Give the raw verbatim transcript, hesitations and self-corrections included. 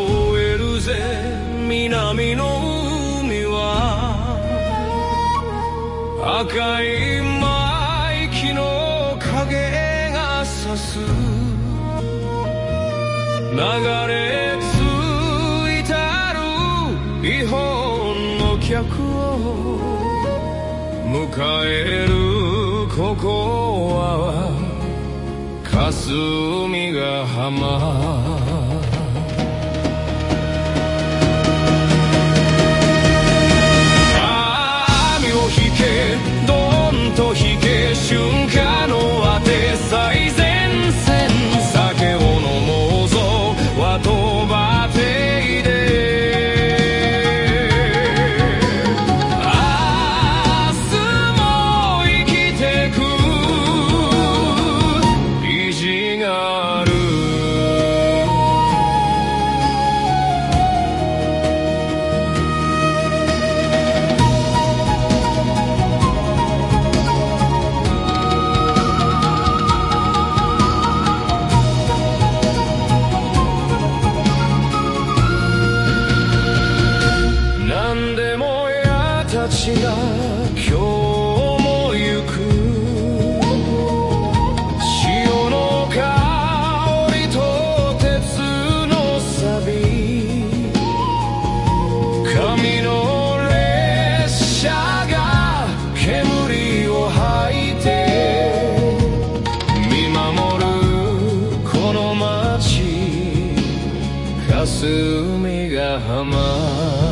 えるぜ南の海は赤いマイキの影がさす流れ着いたる日本の客を迎えるここは霞ヶ浜瞬間の当て最前線酒を飲もうぞはとばていで明日も生きてく意地があるたちが今日も行く潮の香りと鉄の錆紙の列車が煙を吐いて見守るこの街霞ヶ浜